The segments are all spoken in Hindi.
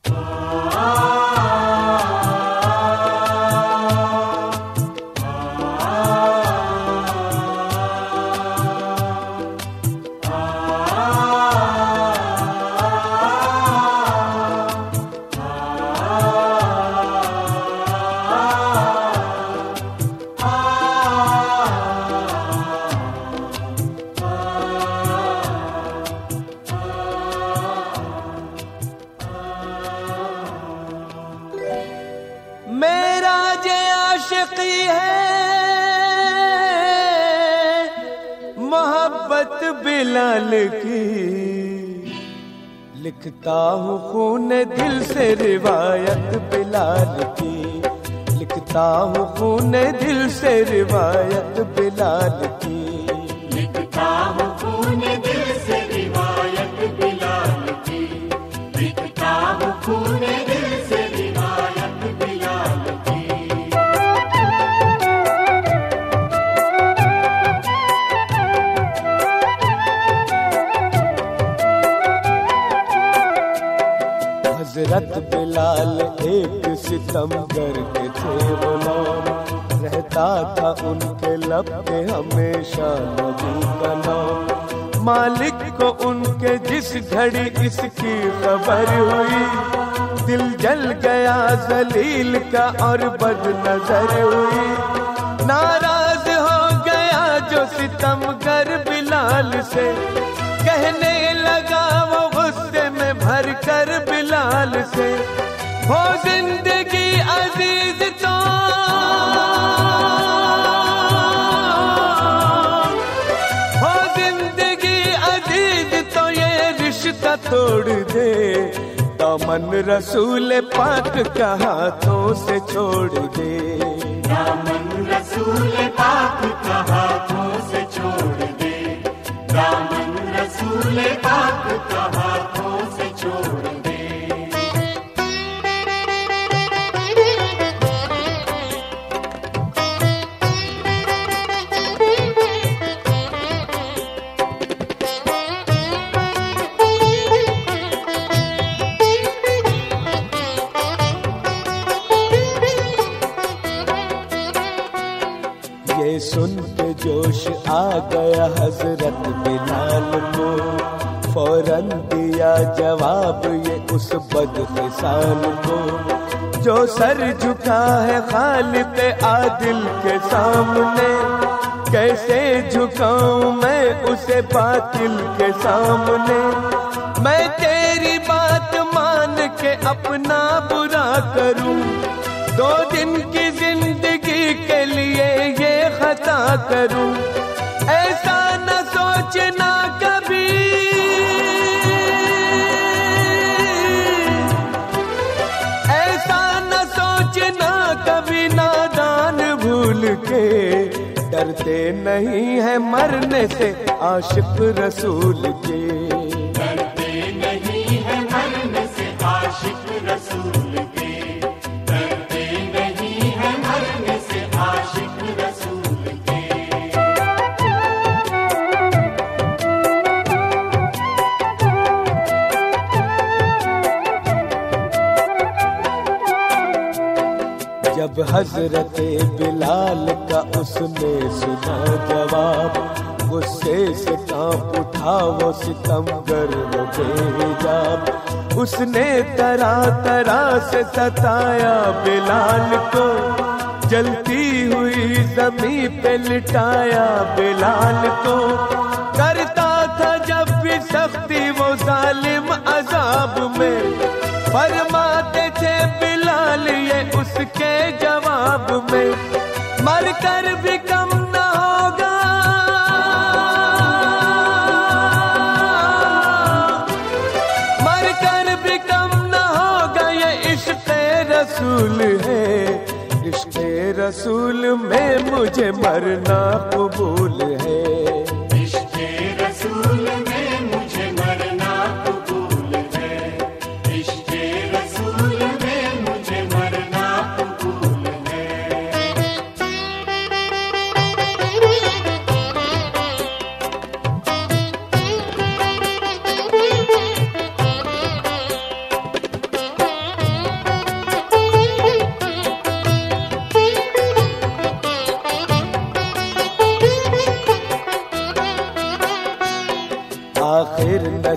मेरा जे आशिकी है मोहब्बत बिलाल की, लिखता हूँ खून दिल से रिवायत बिलाल की, लिखता हूँ खून दिल से रिवायत बिलाल की, लिखता हूँ खून दिल से रिवायत बिलाल की, लिखता हूँ खून दिल से रिवायत बिलाल की। हजरत बिलाल एक सितमगर के थे गुलाम, रहता था उनके लब पे हमेशा नबी का नाम। मालिक को उनके जिस घड़ी इसकी खबर हुई, दिल जल गया जलील का और बद नजर हुई। नाराज हो गया जो सितमगर बिलाल से, कहने लगा वो गुस्से में भर कर बिलाल से, हो जिंदगी अजीज तो हो जिंदगी अजीज तो ये रिश्ता तोड़ दे, दामन रसूल पाक का हाथों से छोड़ दे, दामन रसूल पाक का हाथों से छोड़ दे, दामन रसूल पाक का हाथों से छोड़ दे। ये सुन के जोश आ गया हजरत बिलाल को, फौरन दिया जवाब ये उस बदमिसाल को, जो सर झुका है खालिक आदिल के सामने, कैसे झुकाऊं मैं उसे बातिल के सामने। मैं तेरी बात मान के अपना बुरा करूं, 2 दिन की जिंदगी के लिए ये खता करूं, ऐसा न सोचना कभी, ऐसा न सोचना कभी नादान भूल के, डरते नहीं है मरने से आशिक रसूल के, डरते नहीं है मरने से आशिक रसूल के, डरते नहीं है मरने से आशिक रसूल के। जब हजरत बिलाल का उसने सुना जवाब, गुस्से से कांप उठा वो सितमगर वो बेहिजाब। उसने तरह तरह से सताया बिलाल को, जलती हुई जमीन पे लिटाया बिलाल को। करता था जब भी सख्ती वो जालिम अजाब में, फरमाते थे बिलाल ये उसके जवाब में, मर कर भी कम न होगा, मर कर भी कम न होगा, ये इश्क़ रसूल है, इश्क़ रसूल में मुझे मरना कबूल है, इश्क़ रसूल में मुझे मरना कबूल है, इश्क़ रसूल में मुझे मरना कबूल है।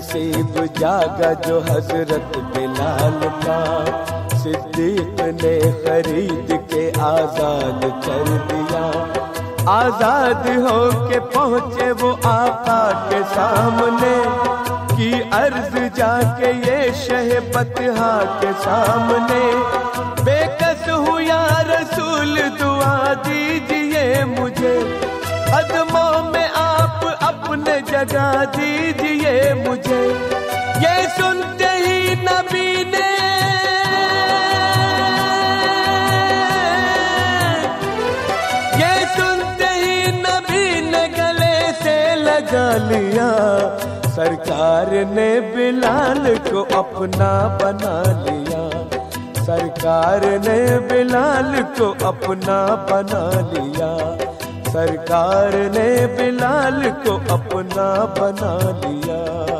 नसीब जागा जो हजरत बिलाल का, सिद्दीक ने खरीद के आजाद कर दिया। आजाद होके पहुँचे वो आका के सामने, की अर्ज जाके ये शहबतहा के सामने। बेकस हूँ या रसूल दुआ दीजिए मुझे, कदमों में आप अपने जगा दीजिए मुझे। ये सुनते ही नबी ने गले से लगा लिया। सरकार ने बिलाल को अपना बना लिया, सरकार ने बिलाल को अपना बना लिया, सरकार ने बिलाल को अपना बना लिया।